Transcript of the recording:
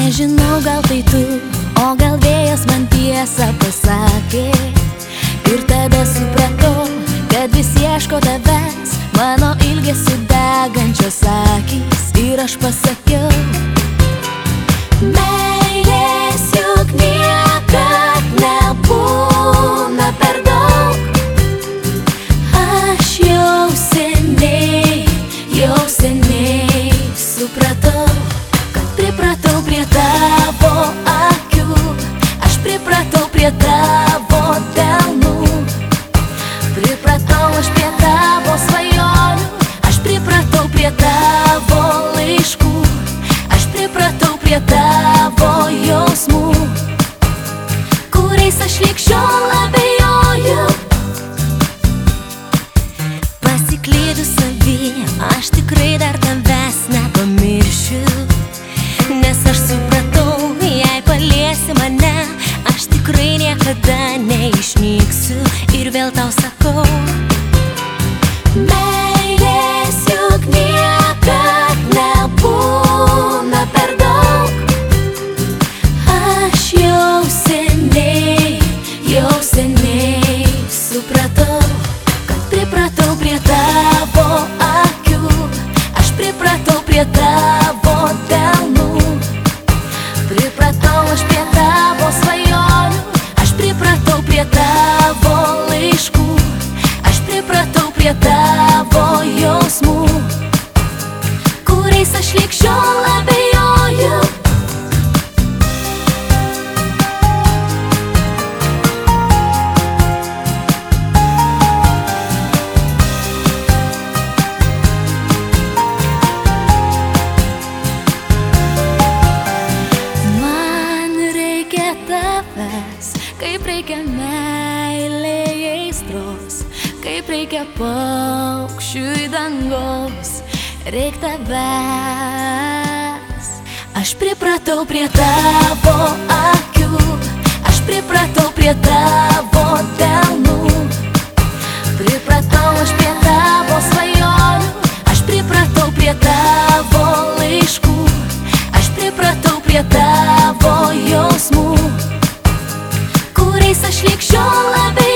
Nežinau, gal tai tu, o gal vėjas man tiesą pasakė. Ir tada supratau, kad vis ieško tavęs, mano ilgesiu degančios akys. Ir aš pasakiau: meilės juk niekad nebūna per daug. Aš jau seniai supratau, kad pripratau prie tavo akių. Aš pripratau prie tavo delnų. Pripratau aš prie tavo svajonių. Aš pripratau prie tavo laiškų. Aš pripratau prie tavo jausmų, kuriais aš lig šiol abejoju. Pasiklydus savy, aš tikrai dar tavęs nepamiršiu. Nes aš supratau, jei paliesi mane, aš tikrai niekada neišnyksiu. Ir vėl tau sakau: meilės juk niekad nebūna per daug. Aš jau seniai supratau, kad pripratau prie tavo akių. Aš pripratau prie tavo delnų. Pripratau aš prie tavo svajonių. Aš pripratau prie tavo laiškų. Aš pripratau prie tavo jausmų, kuriais aš lig šiol abejoju. Kaip reikia meilėje aistros, kaip reikia paukščiui dangaus, reik tavęs. Aš pripratau prie tavo akių. Aš pripratau prie tavo delnų. Pripratau aš prie tavo svajonių. Aš pripratau prie tavo laiškų. Aš pripratau prie tavo jausmų, kuriais aš lig šiol abejoju.